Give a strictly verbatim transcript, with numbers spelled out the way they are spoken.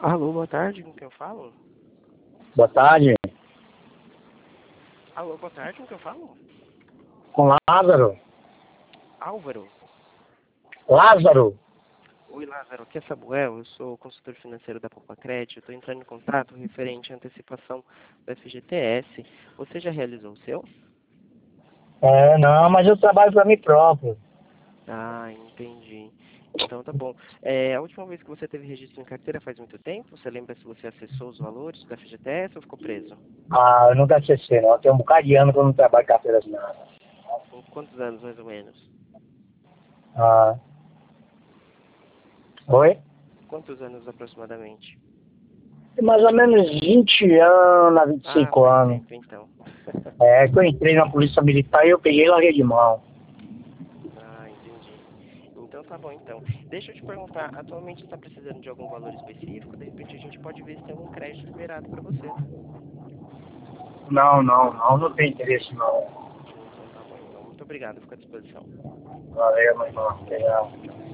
Alô, boa tarde, com quem eu falo? Boa tarde, Alô, boa tarde, com quem eu falo? com Lázaro. Álvaro. Lázaro? Oi, Lázaro, aqui é Samuel, eu sou consultor financeiro da Poupa Crédito, estou entrando em contato referente à antecipação do F G T S. Você já realizou o seu? É, não, mas eu trabalho para mim próprio. Ah, entendi. Então tá bom. É, a última vez que você teve registro em carteira faz muito tempo? Você lembra se você acessou os valores do F G T S ou ficou preso? Ah, eu nunca acessei, não. Tem um bocado de ano que eu não trabalho carteira assinada. Com quantos anos, mais ou menos? Ah, oi? Quantos anos aproximadamente? Tem mais ou menos vinte anos, vinte e Ah, cinco faz anos. tempo então. É, que eu entrei na polícia militar e eu peguei e larguei de mão. Ah, entendi. Então tá bom então. Deixa eu te perguntar, atualmente você está precisando de algum valor específico? De repente a gente pode ver se tem algum crédito liberado para você. Não, não, não, não tem interesse não. Então tá bom então. Muito obrigado, fico à disposição. Valeu, meu irmão. Tchau, Legal. tchau.